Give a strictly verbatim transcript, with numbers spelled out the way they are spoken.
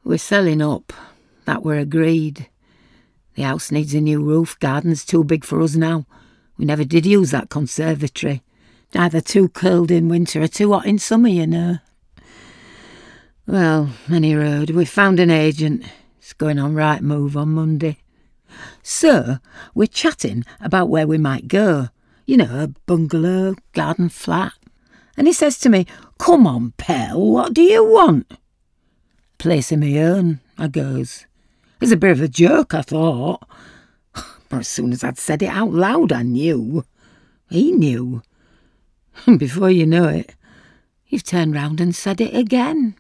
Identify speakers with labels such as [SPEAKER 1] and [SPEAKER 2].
[SPEAKER 1] We're selling up. That were agreed. The house needs a new roof. Garden's too big for us now. We never did use that conservatory. Either too cold in winter or too hot in summer, you know. Well, any road, we found an agent. It's going on Right Move on Monday. So, we're chatting about where we might go. You know, a bungalow, garden flat. And he says to me, "Come on, Pell, what do you want?" "Place of my own," I goes. It's a bit of a joke, I thought. But as soon as I'd said it out loud, I knew. He knew. And before you know it, you've turned round and said it again.